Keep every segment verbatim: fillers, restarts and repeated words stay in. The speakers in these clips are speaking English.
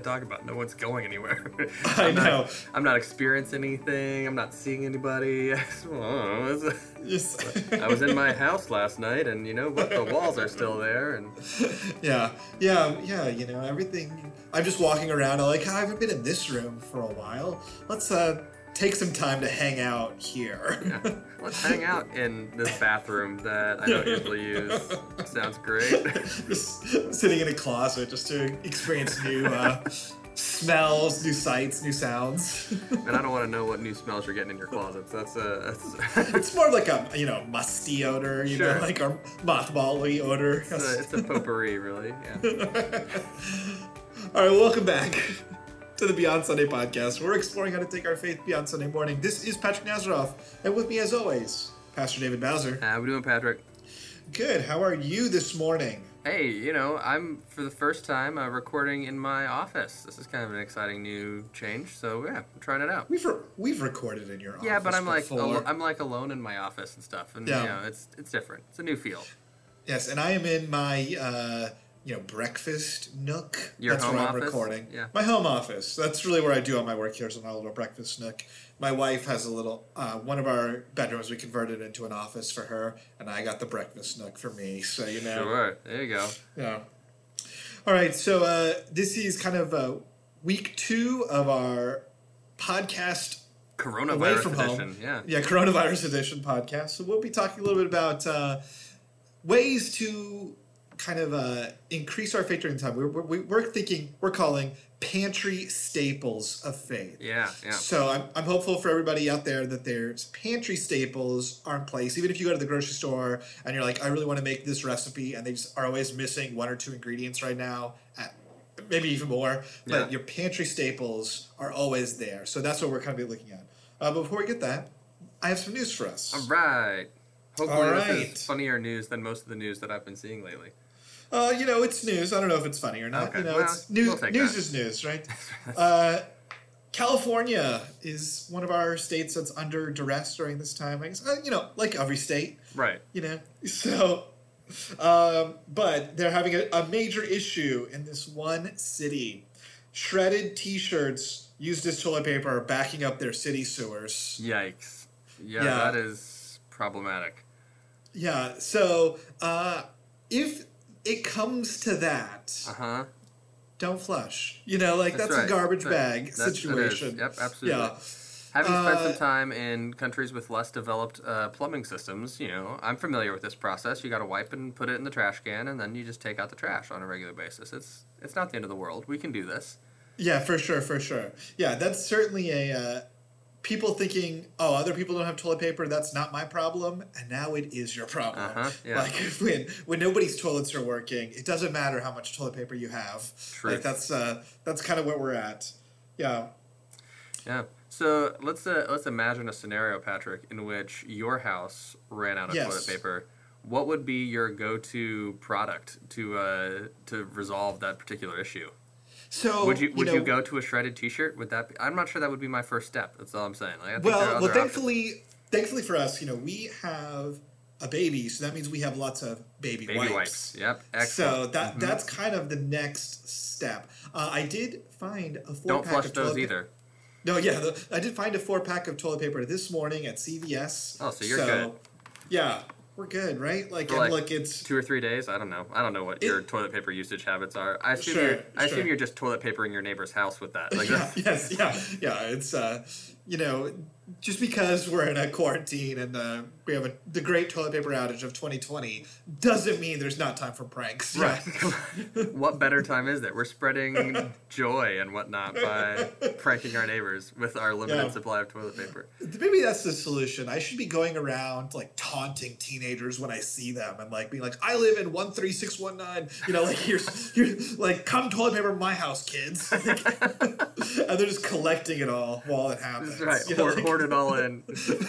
talk about? No one's going anywhere. I I'm know. Not, I'm not experiencing anything. I'm not seeing anybody. Yes. I was in my house last night, and you know what? The walls are still there. And yeah, yeah, yeah. You know, everything. I'm just walking around. I'm like, I haven't been in this room for a while. Let's uh take some time to hang out here. Yeah. Let's hang out in this bathroom that I don't usually use. Sounds great. Just sitting in a closet just to experience new uh, smells, new sights, new sounds. And I don't want to know what new smells you're getting in your closets. That's uh, that's. It's more like a you know musty odor, you Sure. know, like a mothball-y odor. It's a, it's a potpourri, really. Yeah. All right, welcome back to the Beyond Sunday podcast. We're exploring how to take our faith beyond Sunday morning. This is Patrick Nazaroff, and with me, as always, Pastor David Bowser. How we doing, Patrick? Good. How are you this morning? Hey, you know, I'm for the first time uh, recording in my office. This is kind of an exciting new change, so yeah, I'm trying it out. We've re- we've recorded in your office. Yeah, but I'm like before. al- I'm like alone in my office and stuff, and Yeah. you know, it's it's different. It's a new feel. Yes, and I am in my uh, you know breakfast nook. Your That's home where office? I'm recording. Yeah. My home office. That's really where I do all my work here. Is in my little breakfast nook. My wife has a little uh, one of our bedrooms we converted into an office for her, and I got the breakfast nook for me. So you know. Sure. There you go. Yeah. All right. So uh, this is kind of uh, week two of our podcast. Away Coronavirus from edition. home. Yeah. Yeah, coronavirus edition podcast. So we'll be talking a little bit about uh, ways to kind of uh, increase our faith during the time. We're, we're, we're thinking, we're calling pantry staples of faith. Yeah. Yeah. So I'm, I'm hopeful for everybody out there that there's pantry staples are in place. Even if you go to the grocery store and you're like, I really want to make this recipe, and they just are always missing one or two ingredients right now, at, maybe even more, but Yeah. your pantry staples are always there. So that's what we're kind of looking at. Uh, but before we get that, I have some news for us. All right. Hopefully All this right. is funnier news than most of the news that I've been seeing lately. Uh, you know, it's news. I don't know if it's funny or not. Okay, You know, well, it's news. we'll take news that. is news, right? uh, California is one of our states that's under duress during this time. I guess, uh, you know, like every state, Right. you know. So, um, but they're having a, a major issue in this one city. Shredded T-shirts used as toilet paper are backing up their city sewers. Yikes. Yeah, Yeah. that is problematic. Yeah. So, uh, if it comes to that, Uh huh. don't flush. You know, like that's, right. a garbage That's right. bag That's- that is. situation. Yep, absolutely. Yeah. Having spent Uh, some time in countries with less developed uh, plumbing systems, you know, I'm familiar with this process. You got to wipe and put it in the trash can, and then you just take out the trash on a regular basis. It's it's not the end of the world. We can do this. Yeah, for sure, for sure. Yeah, that's certainly a uh, people thinking, oh, other people don't have toilet paper. That's not my problem, and now it is your problem. Uh-huh, yeah. Like when when nobody's toilets are working, it doesn't matter how much toilet paper you have. Truth. Like that's uh, that's kind of where we're at. Yeah. Yeah. So let's uh, let's imagine a scenario, Patrick, in which your house ran out of Yes. toilet paper. What would be your go-to product to uh, to resolve that particular issue? So Would you would you, know, go to a shredded T-shirt? Would that? Be, I'm not sure that would be my first step. That's all I'm saying. Like, I think there are Well, other well, options. thankfully, thankfully for us, you know, we have a baby, so that means we have lots of baby, baby wipes. wipes. Yep. So Excellent. that Mhm. that's kind of the next step. Uh, I did find a four Don't pack flush of those toilet either. No, yeah, the, I did find a four pack of toilet paper this morning at C V S. Oh, so you're good. Yeah, we're good, right? Like, For and like look, it's Two or three days. I don't know. I don't know what It- your toilet paper usage habits are. I assume Sure, you're. I sure. assume you're just toilet papering your neighbor's house with that. Like yeah, that. yes, yeah, yeah. It's uh, you know, just because we're in a quarantine and uh, we have a, the great toilet paper outage of twenty twenty doesn't mean there's not time for pranks. Right. Yeah. What better time is there? We're spreading joy and whatnot by pranking our neighbors with our limited Yeah. supply of toilet paper. Maybe that's the solution. I should be going around like taunting teenagers when I see them and like being like, "I live in one three six one nine." You know, like here's here, like come toilet paper in my house, kids. Like, and they're just collecting it all while it happens. That's right. You know, Hoard, like- hoard it all in,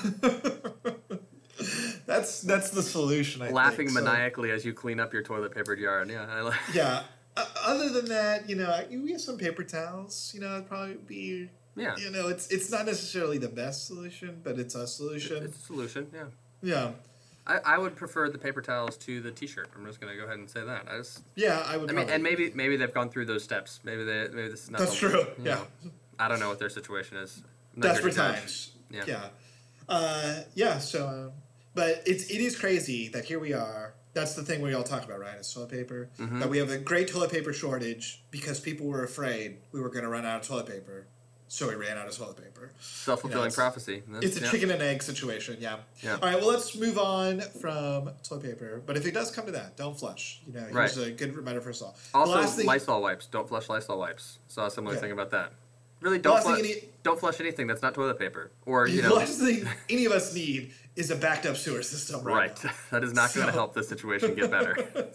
that's that's the solution. I laughing think. So, maniacally as you clean up your toilet papered yard. Yeah, I like. yeah. Uh, other than that, you know, we have some paper towels. You know, it'd probably be. Yeah. You know, it's it's not necessarily the best solution, but it's a solution. It's a solution. Yeah. Yeah. I, I would prefer the paper towels to the T-shirt. I'm just gonna go ahead and say that. I just, Yeah, I would. I mean, probably- and maybe maybe they've gone through those steps. Maybe they maybe this is not. That's the, true. you Yeah. know, I don't know what their situation is. I'm not here Desperate to judge. times. Yeah. Yeah. Uh, yeah. So, um, but it's it is crazy that here we are. That's the thing we all talk about, right? It's toilet paper. Mhm. That we have a great toilet paper shortage because people were afraid we were going to run out of toilet paper, so we ran out of toilet paper. Self-fulfilling Yes. prophecy. That's- It's a yeah. chicken and egg situation. Yeah. Yeah. All right. Well, let's move on from toilet paper. But if it does come to that, don't flush. You know, here's Right. a good reminder for us all. Also, the last thing, Lysol wipes. Don't flush Lysol wipes. Saw a similar Yeah. thing about that. Really, the don't last flush. thing any, Don't flush anything that's not toilet paper, or you the know, last thing any of us need is a backed up sewer system. Right. right. now. That is not going to So- help the situation get better.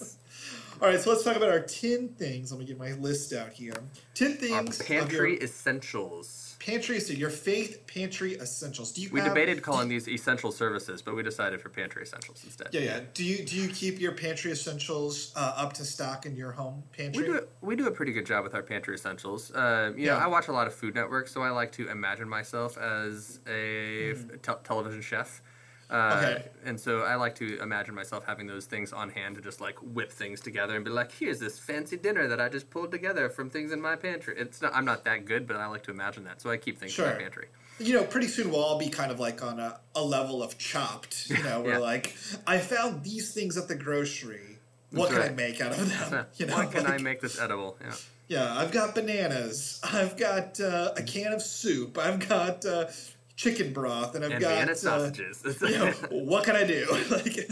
All right, so let's talk about our ten things. Let me get my list out here. Ten Our things. of pantry your essentials. pantry, so your faith pantry essentials. Do you We have, debated calling these essential services, but we decided for pantry essentials instead. Yeah, yeah. Do you do you keep your pantry essentials uh, up to stock in your home pantry? We do a, we do a pretty good job with our pantry essentials. Uh, you know, Yeah. I watch a lot of Food Network, so I like to imagine myself as a f- te- television chef. Uh, Okay. And so I like to imagine myself having those things on hand to just like whip things together and be like, here's this fancy dinner that I just pulled together from things in my pantry. It's not, I'm not that good, but I like to imagine that, so I keep things in Sure. my pantry. You know, pretty soon we'll all be kind of like on a, a level of Chopped. You know, we're Yeah. like, I found these things at the grocery. What That's can I right. make out of them? So, You know, what can I like- make this edible? Yeah. Yeah, I've got bananas. I've got uh, a can of soup. I've got uh, chicken broth, and I've And got Vienna uh, sausages. you know, what can I do? like,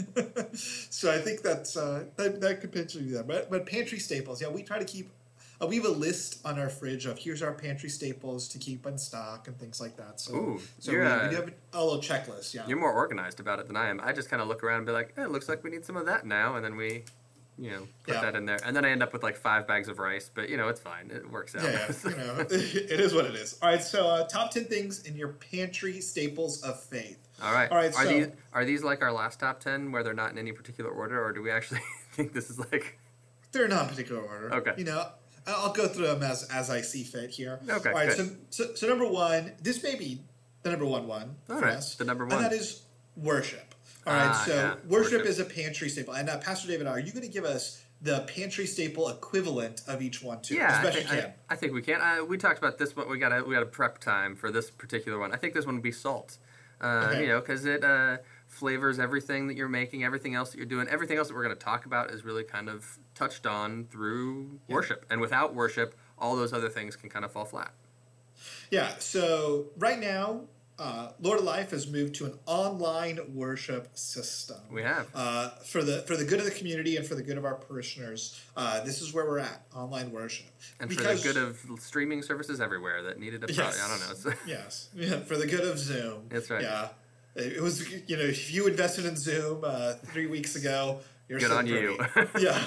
so I think that's uh, that, that could potentially be that. But but pantry staples, yeah, we try to keep. Uh, we have a list on our fridge of here's our pantry staples to keep in stock and things like that. So Ooh, so we, you're, we uh, do have a little checklist. Yeah. You're more organized about it than I am. I just kind of look around and be like, eh, it looks like we need some of that now, and then we, you know, put Yeah. that in there. And then I end up with like five bags of rice, but you know, it's fine. It works out. Yeah, yeah, you know, it is what it is. All right, so uh, top ten things in your pantry staples of faith. All right. All right, Are so- these are these like our last top ten where they're not in any particular order, or do we actually think this is like? They're not in particular order. Okay. You know, I'll go through them as as I see fit here. Okay, All right. So, good. so so number one, this may be the number one one All for right, us. the number And one. that is worship. All right. Ah, so yeah, worship, worship. is a pantry staple, and uh, Pastor David, are you going to give us the pantry staple equivalent of each one too? Yeah, as I best think, you I, can. I think we can. Uh, we talked about this one. We got a we got a prep time for this particular one. I think this one would be salt. Uh, Okay. You know, because it uh, flavors everything that you're making, everything else that you're doing, everything else that we're going to talk about is really kind of touched on through Yeah. worship. And without worship, all those other things can kind of fall flat. Yeah. So right now, uh, Lord of Life has moved to an online worship system. We have. Uh, for the for the good of the community and for the good of our parishioners, uh, this is where we're at, online worship. And Because- for the good of streaming services everywhere that needed a pro- Yes. I don't know. It's, Yes, yeah, for the good of Zoom. That's right. Yeah, it was. You know, if you invested in Zoom uh, three weeks ago, you're Good so on you. pretty. Yeah,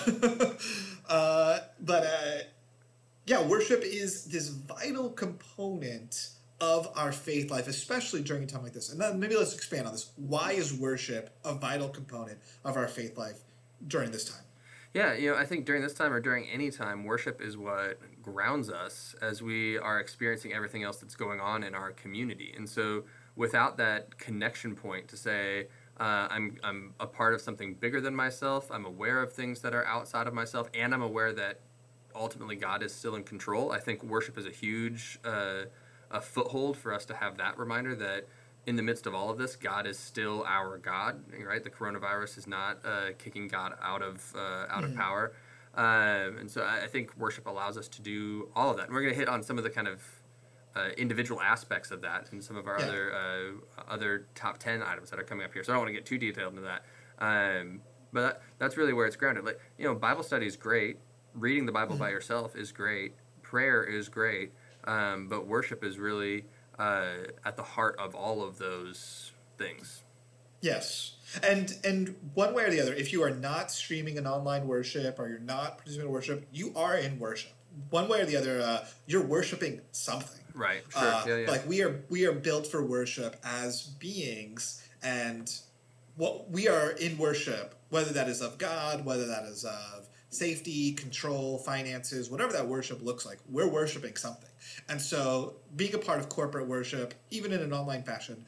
uh, but uh, yeah, worship is this vital component of our faith life, especially during a time like this. And then maybe let's expand on this. Why is worship a vital component of our faith life during this time? Yeah, you know, I think during this time or during any time, worship is what grounds us as we are experiencing everything else that's going on in our community. And so without that connection point to say, uh, I'm, I'm a part of something bigger than myself, I'm aware of things that are outside of myself, and I'm aware that ultimately God is still in control, I think worship is a huge uh, a foothold for us to have that reminder that in the midst of all of this, God is still our God, right? The coronavirus is not uh, kicking God out of uh, out of power, um, and so I, I think worship allows us to do all of that. And we're going to hit on some of the kind of uh, individual aspects of that in some of our Yeah. other uh, other top ten items that are coming up here. So I don't want to get too detailed into that, um, but that, that's really where it's grounded. Like you know, Bible study is great. Reading the Bible by yourself is great. Prayer is great, um, but worship is really uh, at the heart of all of those things. Yes. And and one way or the other, if you are not streaming an online worship or you're not participating in worship, you are in worship. One way or the other, uh, you're worshiping something. Right. Sure. Uh, yeah. Yeah. Like we are we are built for worship as beings, and what we are in worship, whether that is of God, whether that is of safety, control, finances, whatever that worship looks like, we're worshiping something. And so being a part of corporate worship, even in an online fashion,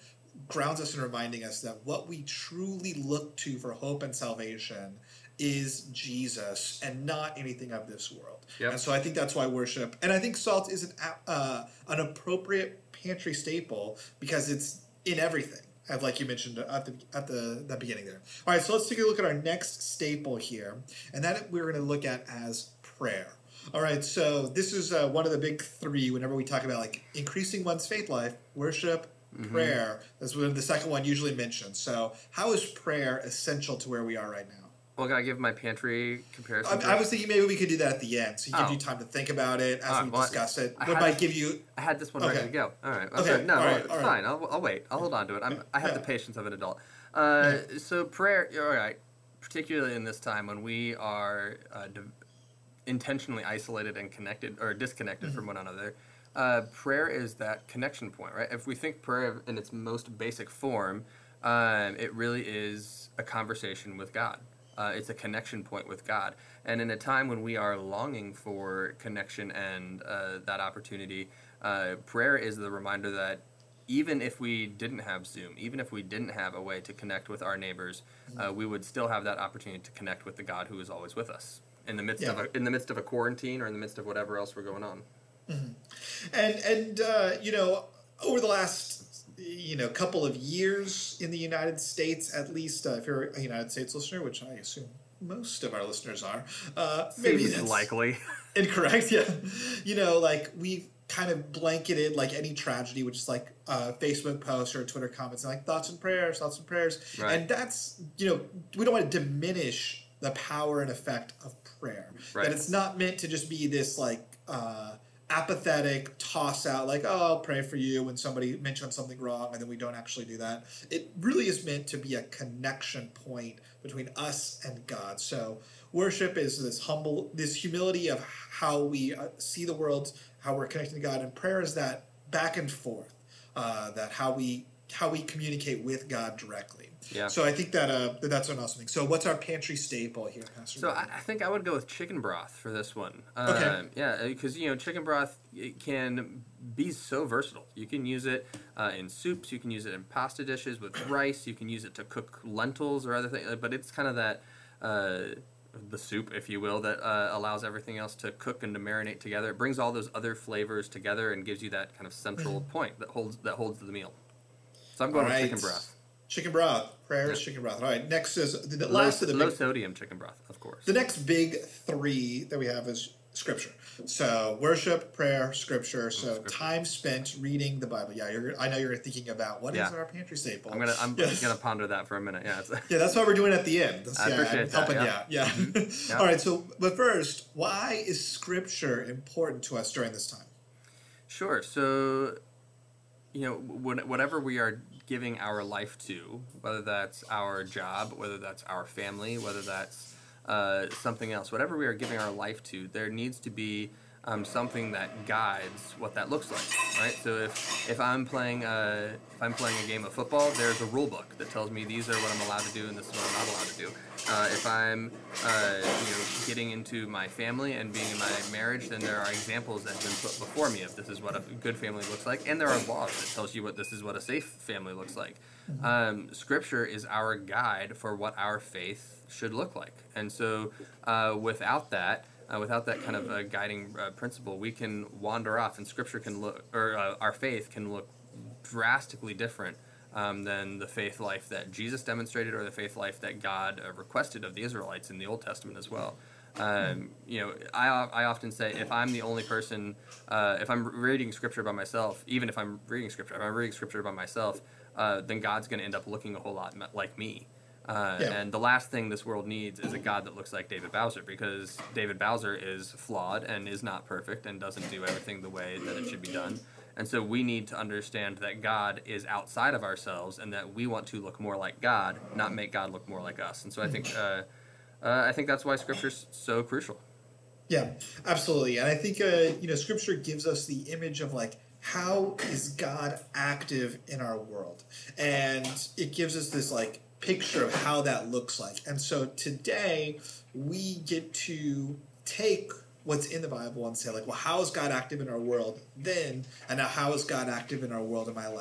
grounds us in reminding us that what we truly look to for hope and salvation is Jesus and not anything of this world. Yep. And so I think that's why worship, and I think salt is an uh, an appropriate pantry staple because it's in everything, like you mentioned at the at the, the beginning there. All right, so let's take a look at our next staple here, and that we're going to look at as prayer. All right, so this is uh, one of the big three whenever we talk about like increasing one's faith life: worship, mm-hmm. prayer. That's what the second one usually mentioned. So how is prayer essential to where we are right now? Well, can I give my pantry comparison? I, I was thinking maybe we could do that at the end, so you oh. give you time to think about it as right, we well, discuss it. I What might give you? I had this one okay. ready to go. All right. Okay. okay. No, all right, well, all right. fine. I'll, I'll wait. I'll hold on to it. I'm, I have yeah. the patience of an adult. Uh, yeah. So prayer, all right, particularly in this time when we are uh, de- intentionally isolated and connected or disconnected mm-hmm. from one another, uh, prayer is that connection point, right? If we think prayer in its most basic form, um, it really is a conversation with God. Uh, it's a connection point with God. And in a time when we are longing for connection and uh, that opportunity, uh, prayer is the reminder that even if we didn't have Zoom, even if we didn't have a way to connect with our neighbors, uh, we would still have that opportunity to connect with the God who is always with us in the midst yeah. of a, in the midst of a quarantine or in the midst of whatever else we're going on. Mm-hmm. And and uh, you know, over the last you know, couple of years in the United States, at least, uh, if you're a United States listener, which I assume most of our listeners are, uh, maybe Seems that's likely incorrect. Yeah, you know, like we've kind of blanketed like any tragedy, which is like uh, Facebook posts or Twitter comments, and like thoughts and prayers, thoughts and prayers, right. and that's you know, we don't want to diminish the power and effect of prayer. Right. That it's not meant to just be this like. Uh, apathetic toss out like, oh, I'll pray for you when somebody mentions something wrong and then we don't actually do that. It really is meant to be a connection point between us and God. So worship is this humble, this humility of how we uh, see the world, how we're connecting to God, and prayer is that back and forth, uh, that how we how we communicate with God directly. Yeah. So I think that uh, that that's an awesome thing. So what's our pantry staple here, Pastor? So I, I think I would go with chicken broth for this one. Okay. Uh, yeah, because you know chicken broth it can be so versatile. You can use it uh, in soups. You can use it in pasta dishes with rice. You can use it to cook lentils or other things. But it's kind of that uh, the soup, if you will, that uh, allows everything else to cook and to marinate together. It brings all those other flavors together and gives you that kind of central point that holds that holds the meal. So I'm going All with right. chicken broth. Chicken broth. Prayer is Yeah. chicken broth. All right. Next is the, the Low, last of the low big, sodium chicken broth, of course. the next big three that we have is scripture. So worship, prayer, scripture. So Scripture. time spent reading the Bible. Yeah, you're. I know you're thinking about what Yeah. is our pantry staple. I'm gonna I'm Yes. gonna ponder that for a minute. Yeah. It's, Yeah, that's what we're doing at the end. That's, I yeah, appreciate I'm that, helping yeah. you out. Yeah. Mm-hmm. Yeah. All right. So, but first, why is scripture important to us during this time? Sure. So, you know, when, whatever we are giving our life to, whether that's our job, whether that's our family, whether that's uh, something else, whatever we are giving our life to, there needs to be um, something that guides what that looks like, right? So if if I'm playing a, if I'm playing a game of football, there's a rule book that tells me these are what I'm allowed to do and this is what I'm not allowed to do. Uh, if I'm uh, you know getting into my family and being in my marriage, then there are examples that have been put before me of this is what a good family looks like, and there are laws that tells you what this is what a safe family looks like. Mm-hmm. Um, scripture is our guide for what our faith should look like, and so uh, without that. Uh, without that kind of uh, guiding uh, principle, we can wander off, and Scripture can look, or uh, our faith can look drastically different um, than the faith life that Jesus demonstrated, or the faith life that God uh, requested of the Israelites in the Old Testament as well. Um, you know, I I often say if I'm the only person, uh, if I'm reading Scripture by myself, even if I'm reading Scripture, if I'm reading Scripture by myself, uh, then God's going to end up looking a whole lot like me. Uh, Yeah. And the last thing this world needs is a God that looks like David Bowser, because David Bowser is flawed and is not perfect and doesn't do everything the way that it should be done. And so we need to understand that God is outside of ourselves and that we want to look more like God, not make God look more like us. And so I think uh, uh, I think that's why Scripture's so crucial. Yeah, absolutely. And I think, uh, you know, Scripture gives us the image of, like, how is God active in our world? And it gives us this, like, picture of how that looks like. And so today we get to take what's in the Bible and say, like, well, how is God active in our world then? And now how is God active in our world in my life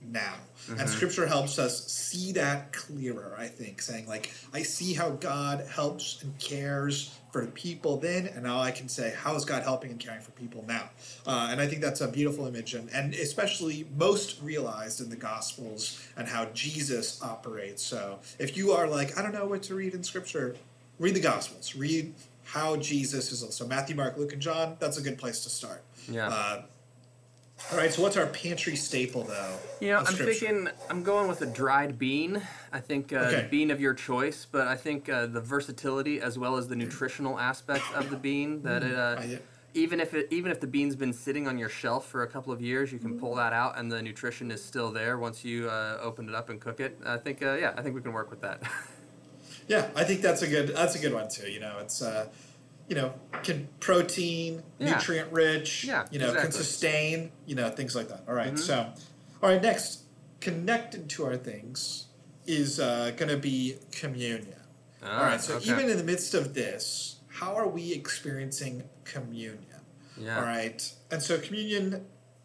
now. Mm-hmm. And Scripture helps us see that clearer, I think, saying, like, I see how God helps and cares for people then, and now I can say, how is God helping and caring for people now? Uh, and I think that's a beautiful image, and, and especially most realized in the Gospels and how Jesus operates. So if you are like, I don't know what to read in Scripture, read the Gospels. Read how Jesus is. So Matthew, Mark, Luke, and John, that's a good place to start. Yeah. Uh, all right, so what's our pantry staple, though? You know, of I'm Scripture? thinking, I'm going with a dried bean. I think uh, Okay. the bean of your choice, but I think uh, the versatility as well as the nutritional aspects of the bean, that it, uh, I- even if it, even if the bean's been sitting on your shelf for a couple of years, you can pull that out and the nutrition is still there once you uh, open it up and cook it. I think, uh, yeah, I think we can work with that. Yeah, I think that's a good that's a good one too. You know, it's uh, you know, can protein, Yeah. nutrient rich. Yeah, you know, can exactly. sustain. You know, things like that. All right, Mhm. so, all right, next, connected to our things is uh, going to be communion. Ah, all right, so okay. even in the midst of this, how are we experiencing communion? Yeah. All right, and so communion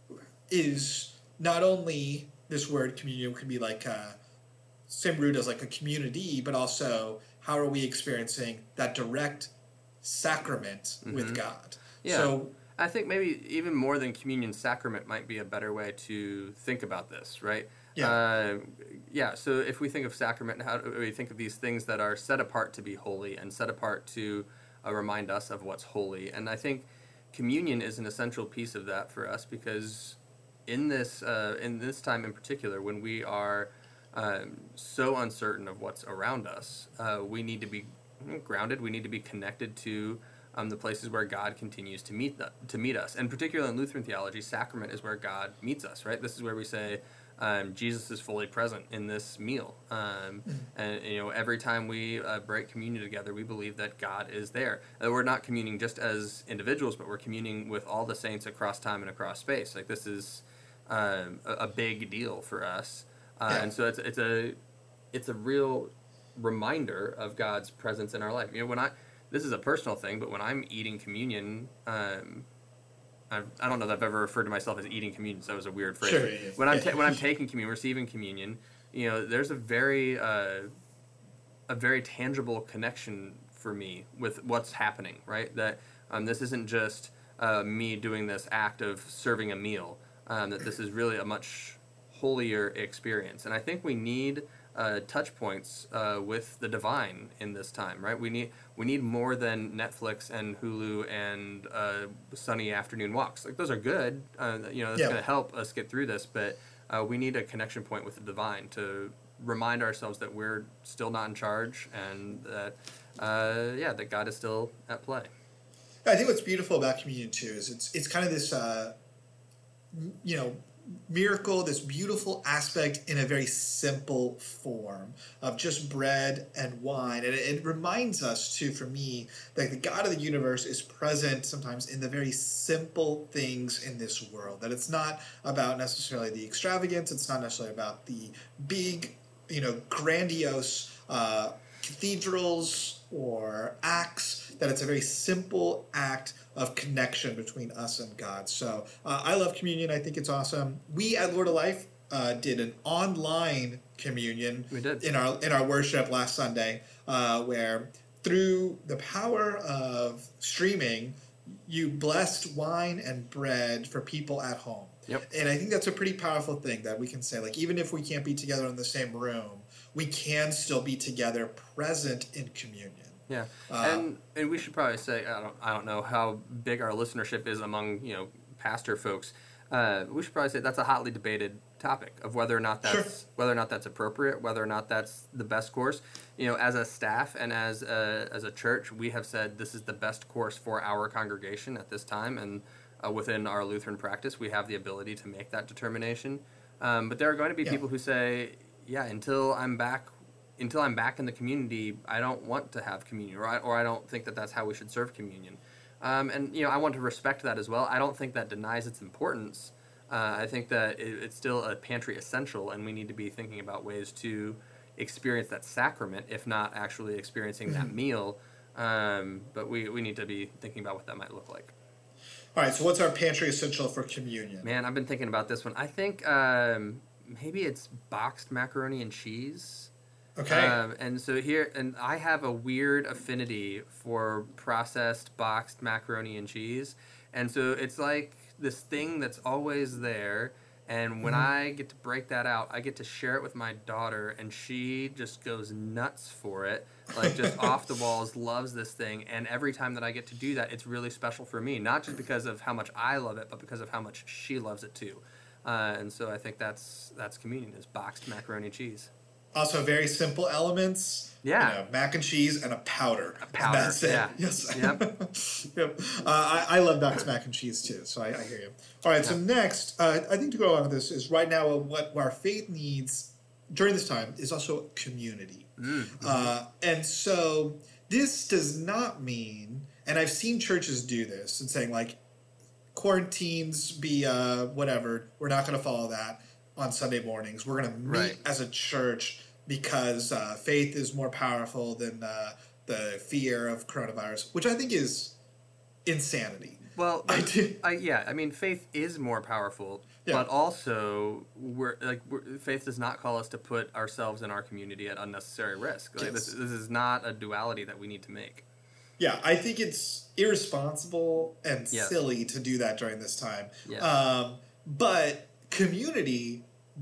is not only this word communion can be like uh, same root as like a community, but also how are we experiencing that direct sacrament with Mhm. God? Yeah. So I think maybe even more than communion, sacrament might be a better way to think about this, right? Yeah. Uh, yeah. So if we think of sacrament, how do we think of these things that are set apart to be holy and set apart to uh, remind us of what's holy? And I think communion is an essential piece of that for us because in this uh, in this time in particular, when we are um, so uncertain of what's around us, uh, we need to be grounded. We need to be connected to um, the places where God continues to meet the, to meet us. And particularly in Lutheran theology, sacrament is where God meets us, right? This is where we say um, Jesus is fully present in this meal. Um, and, you know, every time we uh, break communion together, we believe that God is there. Uh, we're not communing just as individuals, but we're communing with all the saints across time and across space. Like, this is um, a, a big deal for us. Uh, Yeah. And so it's, it's a it's a real reminder of God's presence in our life. You know, when I this is a personal thing, but when I'm eating communion, um, I've, I don't know that I've ever referred to myself as eating communion. So that was a weird phrase. Sure, yeah. When I'm ta- when I'm taking communion, receiving communion, you know, there's a very uh, a very tangible connection for me with what's happening. Right, that um, this isn't just uh, me doing this act of serving a meal. Um, that this is really a much holier experience, and I think we need uh, touch points uh, with the divine in this time, right? We need we need more than Netflix and Hulu and uh, sunny afternoon walks. Like, those are good, uh, you know, that's Yeah. going to help us get through this, but uh, we need a connection point with the divine to remind ourselves that we're still not in charge and that, uh, yeah, that God is still at play. I think what's beautiful about communion too is it's it's kind of this uh, m- you know miracle, this beautiful aspect in a very simple form of just bread and wine, and it, it reminds us too, for me, that the God of the universe is present sometimes in the very simple things in this world. That it's not about necessarily the extravagance, it's not necessarily about the big, you know, grandiose uh, cathedrals or acts, that it's a very simple act of connection between us and God. So uh, I love communion. I think it's awesome. We at Lord of Life uh, did an online communion We did. in our in our worship last Sunday, uh, where through the power of streaming, you blessed wine and bread for people at home. Yep. And I think that's a pretty powerful thing, that we can say, like, even if we can't be together in the same room, we can still be together present in communion. Yeah, Uh, and and we should probably say, I don't I don't know how big our listenership is among, you know, pastor folks. Uh, we should probably say that's a hotly debated topic of whether or not that's Sure. whether or not that's appropriate, whether or not that's the best course. You know, as a staff and as a, as a church, we have said this is the best course for our congregation at this time, and uh, within our Lutheran practice, we have the ability to make that determination. Um, but there are going to be Yeah. people who say, yeah, until I'm back until I'm back in the community, I don't want to have communion, or I, or I don't think that that's how we should serve communion. Um, and, you know, I want to respect that as well. I don't think that denies its importance. Uh, I think that it, it's still a pantry essential, and we need to be thinking about ways to experience that sacrament, if not actually experiencing that meal. Um, but we, we need to be thinking about what that might look like. All right, so what's our pantry essential for communion? Man, I've been thinking about this one. I think um, maybe it's boxed macaroni and cheese. Okay. Um, and so here, and I have a weird affinity for processed boxed macaroni and cheese. And so it's like this thing that's always there. And when Mhm. I get to break that out, I get to share it with my daughter, and she just goes nuts for it. Like, just off the walls, loves this thing. And every time that I get to do that, it's really special for me. Not just because of how much I love it, but because of how much she loves it too. Uh, and so I think that's that's communion, is boxed macaroni and cheese. Also, very simple elements. Yeah. You know, mac and cheese and a powder. A powder, And that's it. yeah. Yes. Yep. Yep. Uh, I, I love boxed mac and cheese too, so I, I hear you. All right, so Yeah. next, uh, I think to go on with this is right now uh, what our faith needs during this time is also community. Mm-hmm. Uh, and so this does not mean, and I've seen churches do this and saying like, quarantines be uh, whatever, we're not going to follow that on Sunday mornings. We're going to meet Right. as a church because uh, faith is more powerful than uh, the fear of coronavirus, which I think is insanity. Well, I do. I, yeah, I mean, faith is more powerful, Yeah. but also we're like we're, faith does not call us to put ourselves and our community at unnecessary risk. Like, this, Yes. this is not a duality that we need to make. Yeah, I think it's irresponsible and Yes. silly to do that during this time. Yes. Um, but community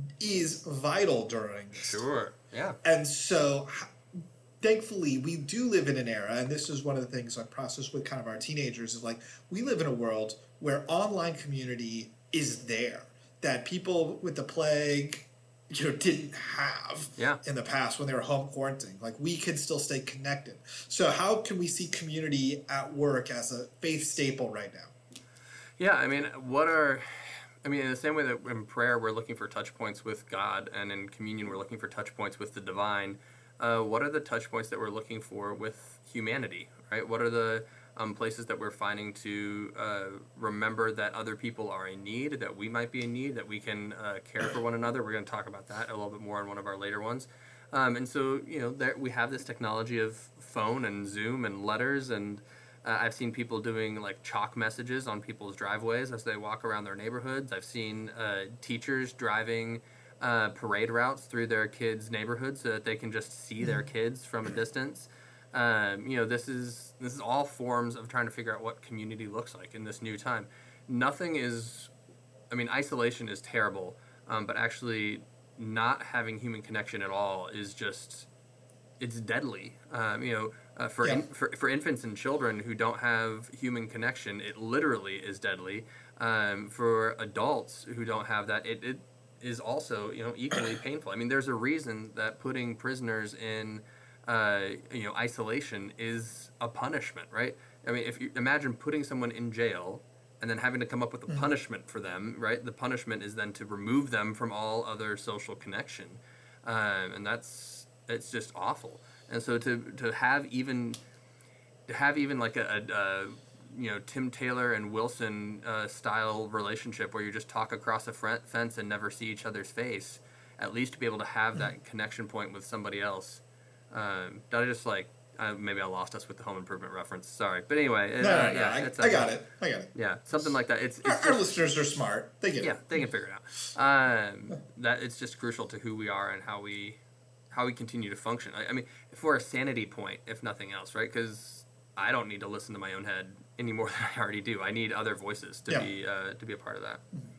is vital during this time. Sure. Yeah. And so, h- thankfully, we do live in an era, and this is one of the things I process with kind of our teenagers, is like, we live in a world where online community is there, that people with the plague, you know, didn't have Yeah. in the past when they were home quarantining. Like, we can still stay connected. So how can we see community at work as a faith staple right now? Yeah, I mean, what are, I mean, in the same way that in prayer we're looking for touch points with God, and in communion we're looking for touch points with the divine, uh, what are the touch points that we're looking for with humanity, right? What are the um, places that we're finding to uh, remember that other people are in need, that we might be in need, that we can uh, care for one another? We're going to talk about that a little bit more in one of our later ones. Um, and so, you know, there, we have this technology of phone and Zoom and letters, and uh, I've seen people doing like chalk messages on people's driveways as they walk around their neighborhoods. I've seen uh, teachers driving uh, parade routes through their kids' neighborhoods so that they can just see their kids from a distance. Um, you know, this is this is all forms of trying to figure out what community looks like in this new time. Nothing is, I mean, isolation is terrible, um, but actually not having human connection at all is just, it's deadly. Um, you know, uh, for, Yeah. in, for for infants and children who don't have human connection, it literally is deadly. Um, for adults who don't have that, it, it is also, you know, equally painful. I mean, there's a reason that putting prisoners in uh, you know, isolation is a punishment, right? I mean, if you imagine putting someone in jail and then having to come up with a Mhm. punishment for them, right? The punishment is then to remove them from all other social connection, um, and that's it's just awful. And so to to have even to have even like a, a, a you know, Tim Taylor and Wilson uh, style relationship where you just talk across a fr- fence and never see each other's face, at least to be able to have that connection point with somebody else. Um, did I just like uh, maybe I lost us with the Home Improvement reference? Sorry, but anyway, it, No, no, uh, no, yeah, I, it's, I uh, got it. I got it. Yeah, something like that. It's, it's Our, just, our listeners are smart. They get yeah, it. they can figure it out. Um, that it's just crucial to who we are and how we how we continue to function. I, I mean, for a sanity point, if nothing else, right? Because I don't need to listen to my own head any more than I already do. I need other voices to Yeah. be uh, to be a part of that.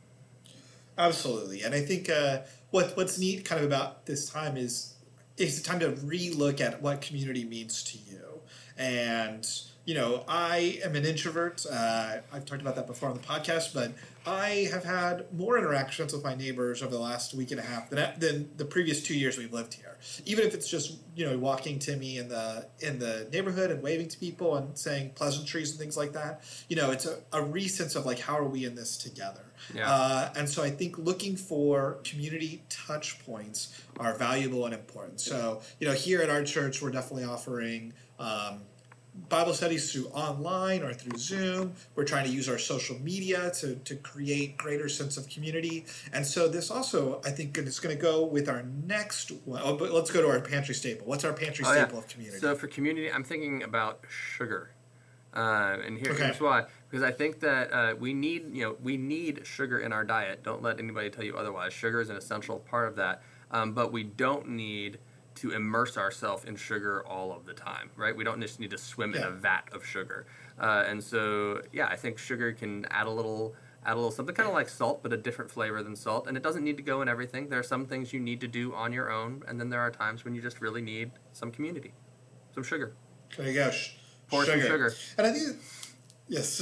Absolutely, and I think uh, what what's neat kind of about this time is it's time to relook at what community means to you. And you know, I am an introvert. Uh, I've talked about that before on the podcast, but I have had more interactions with my neighbors over the last week and a half than than the previous two years we've lived here. Even if it's just, you know, walking Timmy in the in the neighborhood and waving to people and saying pleasantries and things like that. You know, it's a, a resense of like, how are we in this together? Yeah. Uh, and so I think looking for community touch points are valuable and important. So, you know, here at our church, we're definitely offering um, Bible studies through online or through Zoom. We're trying to use our social media to, to create greater sense of community. And so this also, I think, is going to go with our next one. Oh, but let's go to our pantry staple. What's our pantry Oh, yeah. staple of community? So for community, I'm thinking about sugar. Uh, and here, Okay. here's why. Because I think that uh, we need, you know, we need sugar in our diet. Don't let anybody tell you otherwise. Sugar is an essential part of that. Um, but we don't need to immerse ourselves in sugar all of the time, right? We don't just need to swim in Yeah. a vat of sugar. Uh, and so, yeah, I think sugar can add a little, add a little something kind of like salt, but a different flavor than salt. And it doesn't need to go in everything. There are some things you need to do on your own, and then there are times when you just really need some community, some sugar. There you go. Sh- Pour some sugar. And I think, yes,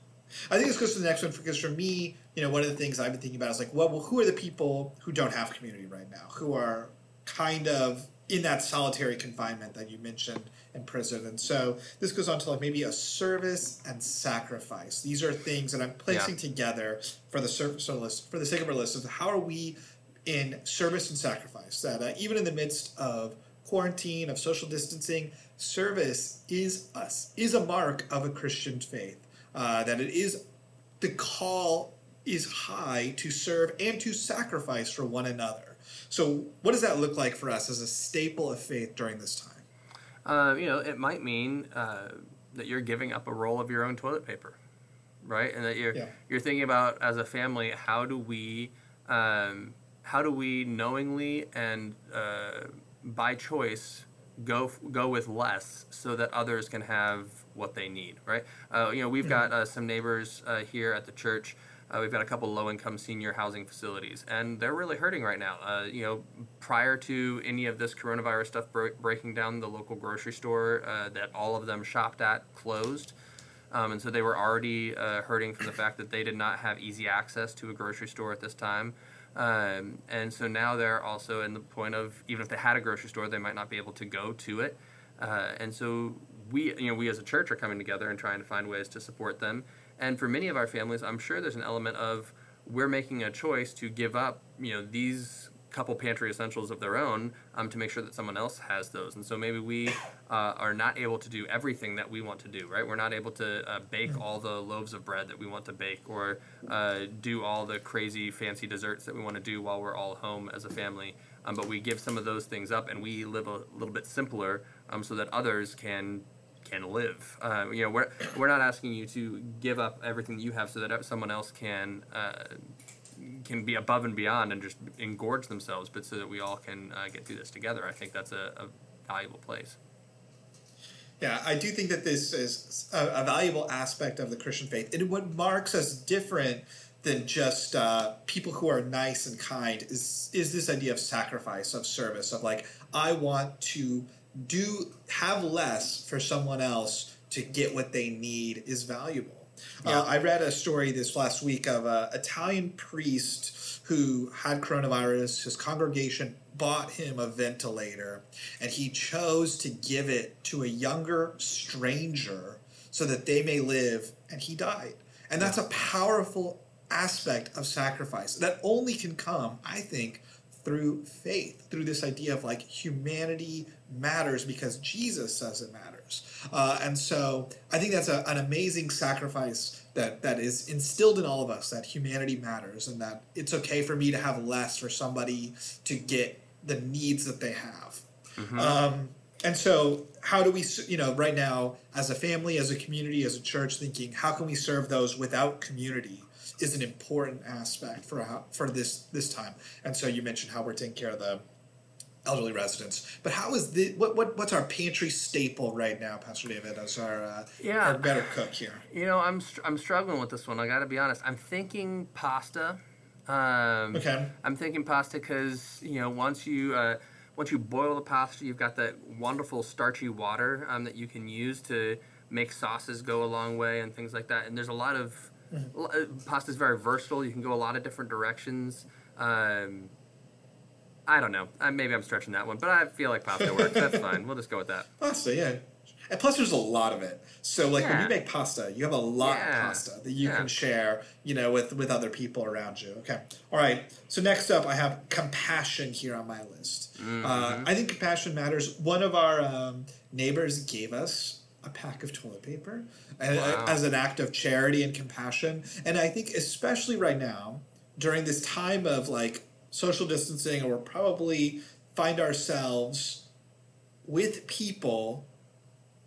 I think this goes to the next one because for me, you know, one of the things I've been thinking about is like, well, well, who are the people who don't have community right now, who are kind of in that solitary confinement that you mentioned in prison. And so this goes on to like maybe a service and sacrifice. These are things that I'm placing Yeah. together for the service list, for the sake of our list of how are we in service and sacrifice, that uh, even in the midst of quarantine, of social distancing, service is us, is a mark of a Christian faith. Uh, that it is, the call is high to serve and to sacrifice for one another. So what does that look like for us as a staple of faith during this time? Uh, you know, it might mean uh, that you're giving up a roll of your own toilet paper, right? And that you're Yeah. you're thinking about as a family, how do we um, how do we knowingly and uh, by choice go go with less so that others can have what they need, right? Uh, you know, we've got uh, some neighbors uh, here at the church. Uh, we've got a couple low-income senior housing facilities, and they're really hurting right now. Uh, you know, prior to any of this coronavirus stuff bro- breaking down, the local grocery store uh, that all of them shopped at closed. Um, and so they were already uh, hurting from the fact that they did not have easy access to a grocery store at this time. Um, and so now they're also in the point of, even if they had a grocery store, they might not be able to go to it. Uh, and so we, you know, we as a church are coming together and trying to find ways to support them. And for many of our families, I'm sure there's an element of we're making a choice to give up, you know, these couple pantry essentials of their own um, to make sure that someone else has those. And so maybe we uh, are not able to do everything that we want to do, right? We're not able to uh, bake all the loaves of bread that we want to bake or uh, do all the crazy fancy desserts that we want to do while we're all home as a family. Um, but we give some of those things up and we live a little bit simpler um, so that others can can live. Uh, you know, we're we're not asking you to give up everything that you have so that someone else can uh, can be above and beyond and just engorge themselves, but so that we all can uh, get through this together. I think that's a, a valuable place. Yeah, I do think that this is a, a valuable aspect of the Christian faith. And what marks us different than just uh, people who are nice and kind is is this idea of sacrifice, of service, of like, I want to do have less for someone else to get what they need is valuable. Yeah. Uh, I read a story this last week of an Italian priest who had coronavirus. His congregation bought him a ventilator, and he chose to give it to a younger stranger so that they may live, and he died. And that's a powerful aspect of sacrifice that only can come, I think, through faith, through this idea of like humanity matters because Jesus says it matters. Uh, and so I think that's a, an amazing sacrifice that, that is instilled in all of us, that humanity matters and that it's okay for me to have less for somebody to get the needs that they have. Mm-hmm. Um, and so how do we, you know, right now as a family, as a community, as a church, thinking how can we serve those without community is an important aspect for how, for this this time. And so you mentioned how we're taking care of the elderly residents, but how is the what, what what's our pantry staple right now, Pastor David, as our uh, yeah. our better cook here? You know, I'm str- I'm struggling with this one. I got to be honest. I'm thinking pasta. Um, okay. I'm thinking pasta because you know once you uh, once you boil the pasta, you've got that wonderful starchy water um, that you can use to make sauces go a long way and things like that. And there's a lot of Mm-hmm. Pasta is very versatile. You can go a lot of different directions. Um, I don't know. I, maybe I'm stretching that one, but I feel like pasta works. That's fine. We'll just go with that. Pasta, yeah. And plus, there's a lot of it. So, like, yeah. when you make pasta, you have a lot yeah. of pasta that you yeah. can share, you know, with, with other people around you. Okay. All right. So next up, I have compassion here on my list. Mm-hmm. Uh, I think compassion matters. One of our um, neighbors gave us a pack of toilet paper wow. as an act of charity and compassion. And I think especially right now, during this time of like social distancing, or we'll probably find ourselves with people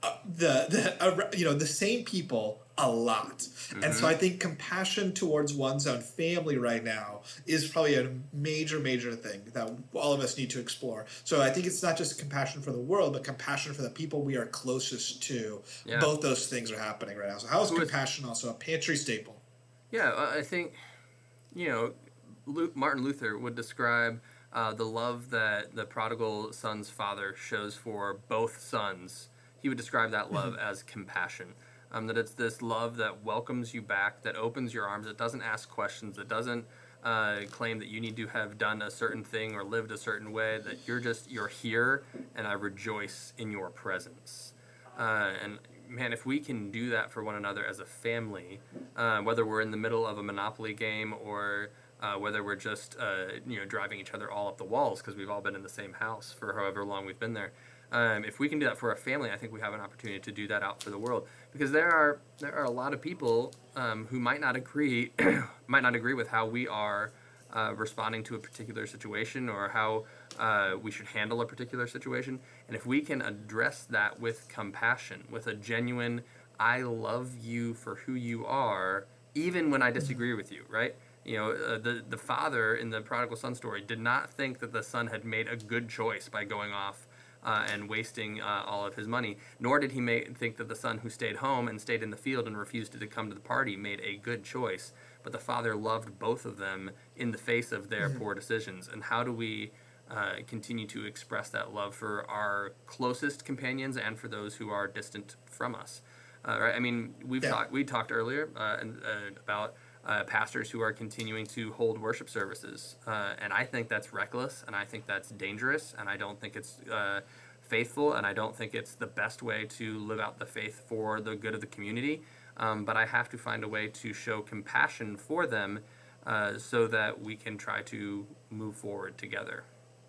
uh, the the uh, you know the same people a lot, mm-hmm. and so I think compassion towards one's own family right now is probably a major major thing that all of us need to explore. So I think it's not just compassion for the world, but compassion for the people we are closest to. Yeah. Both those things are happening right now. So how is Who compassion is, also a pantry staple? Yeah, I think you know Martin Luther would describe uh, the love that the prodigal son's father shows for both sons. He would describe that love mm-hmm. as compassion. Um, that it's this love that welcomes you back, that opens your arms, that doesn't ask questions, that doesn't uh, claim that you need to have done a certain thing or lived a certain way, that you're just, you're here, and I rejoice in your presence. Uh, and man, if we can do that for one another as a family, uh, whether we're in the middle of a Monopoly game or uh, whether we're just uh, you know driving each other all up the walls because we've all been in the same house for however long we've been there, Um, if we can do that for a family, I think we have an opportunity to do that out for the world. Because there are there are a lot of people um, who might not agree might not agree with how we are uh, responding to a particular situation or how uh, we should handle a particular situation. And if we can address that with compassion, with a genuine "I love you for who you are," even when I disagree with you, right? You know, uh, the the father in the prodigal son story did not think that the son had made a good choice by going off Uh, and wasting uh, all of his money, nor did he make, think that the son who stayed home and stayed in the field and refused to come to the party made a good choice. But the father loved both of them in the face of their mm-hmm. poor decisions. And how do we uh, continue to express that love for our closest companions and for those who are distant from us? Uh, right? I mean, we've yeah. talked we talked earlier uh, and, uh, about uh, pastors who are continuing to hold worship services, uh, and I think that's reckless, and I think that's dangerous, and I don't think it's uh, faithful, and I don't think it's the best way to live out the faith for the good of the community. Um, but I have to find a way to show compassion for them uh, so that we can try to move forward together.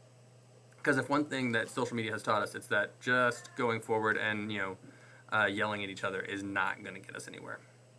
Because if one thing that social media has taught us, it's that just going forward and you know uh, yelling at each other is not going to get us anywhere.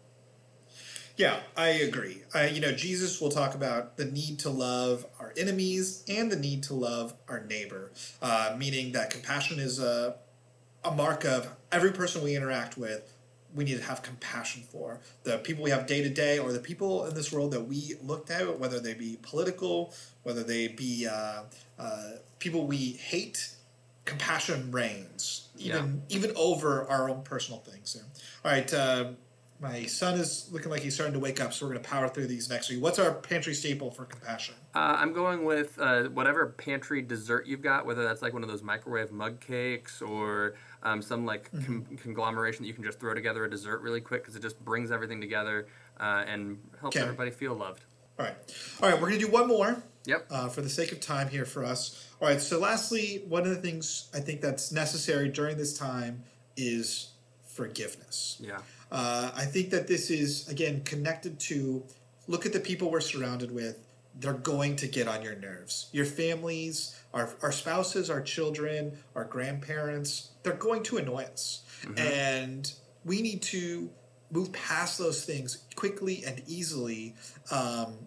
Yeah, I agree. I, you know, Jesus will talk about the need to love our enemies and the need to love our neighbor, uh, meaning that compassion is a, a mark of every person we interact with. We need to have compassion for the people we have day to day, or the people in this world that we looked at, whether they be political, whether they be uh, uh, people we hate. Compassion reigns, even yeah. even over our own personal things. So, all right. Uh, My son is looking like he's starting to wake up, so we're going to power through these next week. What's our pantry staple for compassion? Uh, I'm going with uh, whatever pantry dessert you've got, whether that's like one of those microwave mug cakes or um, some like mm-hmm. com- conglomeration that you can just throw together a dessert really quick because it just brings everything together uh, and helps okay. everybody feel loved. All right. All right, we're going to do one more. Yep. Uh, for the sake of time here for us. All right, so lastly, one of the things I think that's necessary during this time is forgiveness. Yeah. Uh, I think that this is, again, connected to look at the people we're surrounded with. They're going to get on your nerves. Your families, our, our spouses, our children, our grandparents, they're going to annoy us. Mm-hmm. And we need to move past those things quickly and easily um,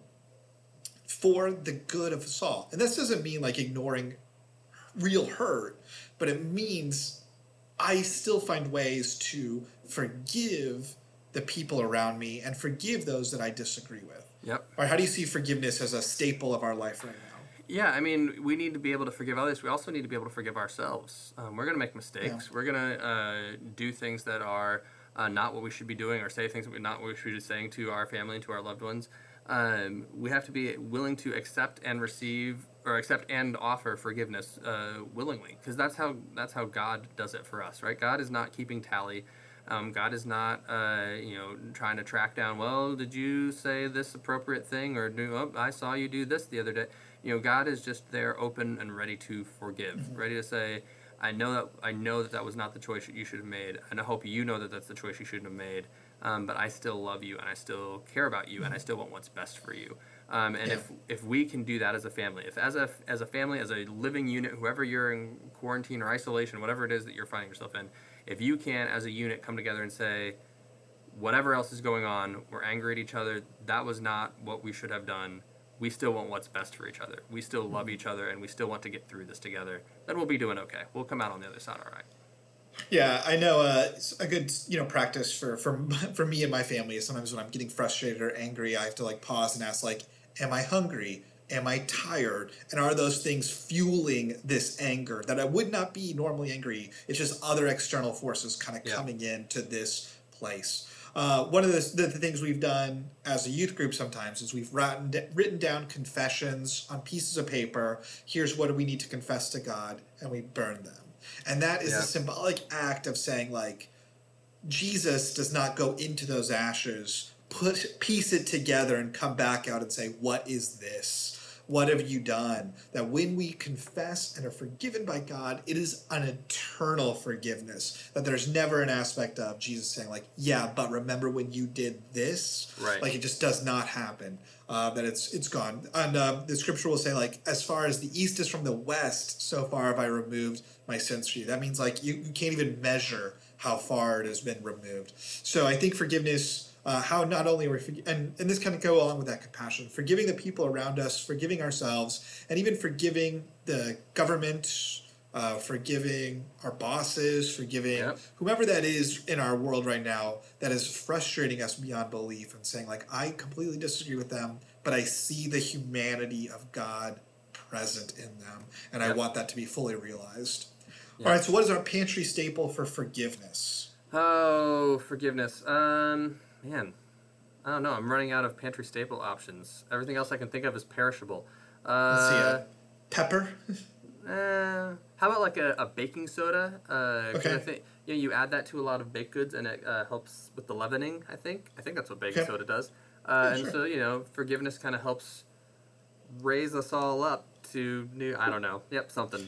for the good of us all. And this doesn't mean like ignoring real hurt, but it means I still find ways to forgive the people around me and forgive those that I disagree with. Yep. Or how do you see forgiveness as a staple of our life right now? Yeah, I mean, we need to be able to forgive others. We also need to be able to forgive ourselves. Um, we're going to make mistakes. Yeah. We're going to uh, do things that are uh, not what we should be doing, or say things that we're not what we should be saying to our family and to our loved ones. Um, we have to be willing to accept and receive, or accept and offer forgiveness uh, willingly, because that's how that's how God does it for us, right? God is not keeping tally. Um, God is not, uh, you know, trying to track down. Well, did you say this appropriate thing, or do oh, I saw you do this the other day? You know, God is just there, open and ready to forgive, mm-hmm. ready to say, I know that I know that that was not the choice that you should have made, and I hope you know that that's the choice you shouldn't have made. Um, but I still love you, and I still care about you, mm-hmm. and I still want what's best for you. Um, and yeah. if if we can do that as a family, if as a as a family, as a living unit, whoever you're in quarantine or isolation, whatever it is that you're finding yourself in, if you can, as a unit, come together and say, whatever else is going on, we're angry at each other, that was not what we should have done, we still want what's best for each other. We still love each other, and we still want to get through this together, then we'll be doing okay. We'll come out on the other side all right. Yeah, I know. Uh, it's a good, you know, practice for for for me and my family is sometimes when I'm getting frustrated or angry, I have to like pause and ask, like, "Am I hungry? Am I tired? And are those things fueling this anger that I would not be normally angry? It's just other external forces kind of Yeah. coming into this place." Uh, one of the, the, the things we've done as a youth group sometimes is we've written, written down confessions on pieces of paper. Here's what we need to confess to God, and we burn them. And that is Yeah. a symbolic act of saying, like, Jesus does not go into those ashes, put piece it together, and come back out and say, "What is this? What have you done?" That when we confess and are forgiven by God, it is an eternal forgiveness. That there's never an aspect of Jesus saying, like, "Yeah, but remember when you did this?" Right. Like, it just does not happen. Uh, that it's it's gone. And uh, the scripture will say, like, as far as the east is from the west, so far have I removed my sins for you. That means, like, you, you can't even measure how far it has been removed. So I think forgiveness... Uh, how not only are we, forg- and, and this kind of go along with that compassion, forgiving the people around us, forgiving ourselves, and even forgiving the government, uh, forgiving our bosses, forgiving Yep. whomever that is in our world right now that is frustrating us beyond belief, and saying, like, I completely disagree with them, but I see the humanity of God present in them, and Yep. I want that to be fully realized. Yep. All right, so what is our pantry staple for forgiveness? Oh, forgiveness. Um, man, I don't know. I'm running out of pantry staple options. Everything else I can think of is perishable. Uh, Let's see, uh, pepper? Uh, how about like a, a baking soda? Uh, 'cause Okay. I think, you know, you add that to a lot of baked goods and it uh, helps with the leavening, I think. I think that's what baking Okay. soda does. Uh, Yeah, and sure. so, you know, forgiveness kind of helps raise us all up to new, I don't know. Yep, something.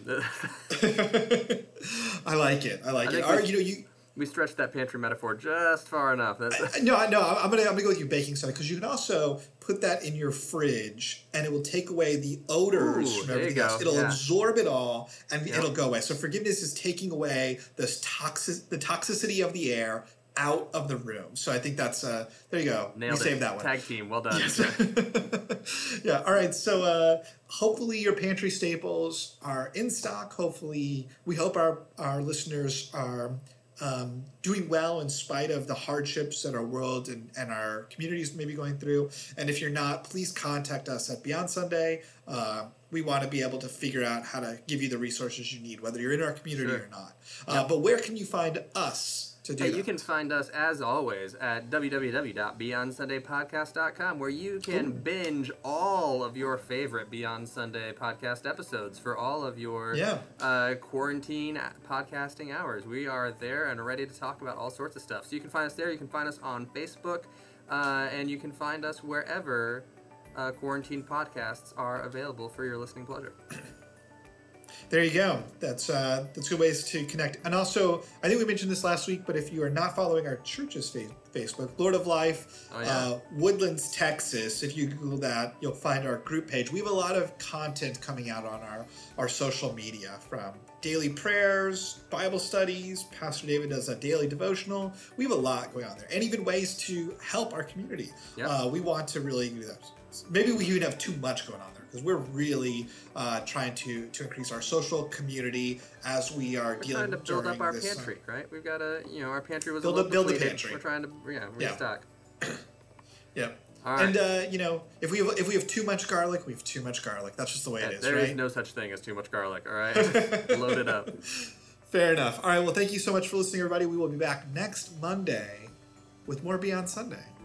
I like it. I like I it. think All right, we- you know, you We stretched that pantry metaphor just far enough. That's, no, I no, I'm gonna I'm gonna go with you baking soda because you can also put that in your fridge and it will take away the odors Ooh, from there you everything else. go, It'll yeah. absorb it all and Yep. it'll go away. So forgiveness is taking away this toxic the toxicity of the air out of the room. So I think that's uh there you go. nailed we it. saved that one. Tag team, well done. Yes. Yeah. All right. So uh, hopefully your pantry staples are in stock. Hopefully, we hope our our listeners are um, doing well in spite of the hardships that our world and, and our communities may be going through. And if you're not, please contact us at Beyond Sunday. Uh, we want to be able to figure out how to give you the resources you need, whether you're in our community Sure. or not. Uh, But where can you find us to do Hey, that? you can find us, as always, at w w w dot beyond sunday podcast dot com, where you can Ooh. binge all of your favorite Beyond Sunday podcast episodes for all of your Yeah. uh, quarantine podcasting hours. We are there and ready to talk about all sorts of stuff. So you can find us there. You can find us on Facebook, uh, and you can find us wherever uh, quarantine podcasts are available for your listening pleasure. There you go. That's uh, that's good ways to connect. And also, I think we mentioned this last week, but if you are not following our church's fa- Facebook, Lord of Life, Oh, yeah. uh, Woodlands, Texas, if you Google that, you'll find our group page. We have a lot of content coming out on our, our social media, from daily prayers, Bible studies. Pastor David does a daily devotional. We have a lot going on there, and even ways to help our community. Yep. Uh, we want to really do that. Maybe we even have too much going on there, because we're really uh, trying to, to increase our social community as we are We're dealing trying to build during up our this, uh, pantry, right? We've got a, you know, our pantry was Build a up- little build a depleted. pantry. We're trying to, yeah, Yeah. restock. yeah. All right. And uh, you know, if we have if we have too much garlic, we have too much garlic. That's just the way Yeah, it is, there right? is no such thing as too much garlic, all right? Load it up. Fair enough. All right. Well, thank you so much for listening, everybody. We will be back next Monday with more Beyond Sunday.